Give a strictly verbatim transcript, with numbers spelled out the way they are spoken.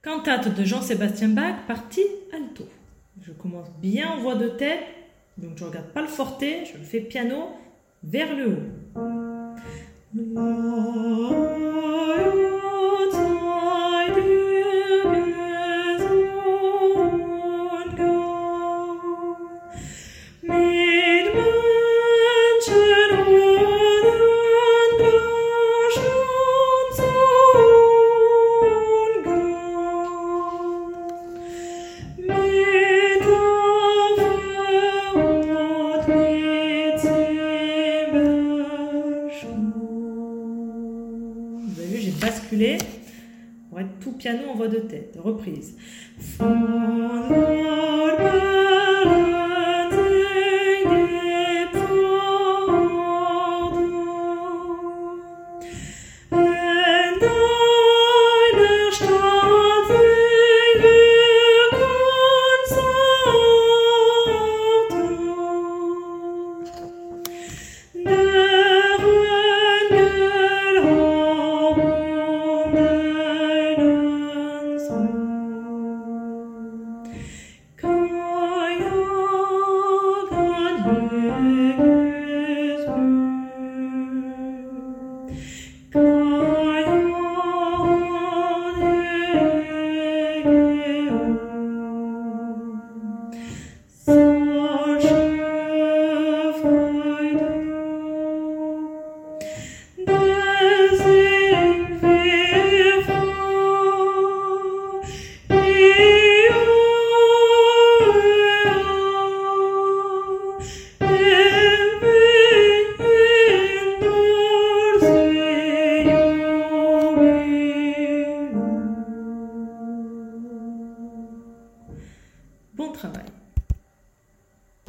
Cantate de Jean-Sébastien Bach, partie alto. Je commence bien en voix de tête, donc je ne regarde pas le forté, je le fais piano vers le haut. Vous avez vu, j'ai basculé pour être tout piano en voix de tête. Reprise. Bon travail.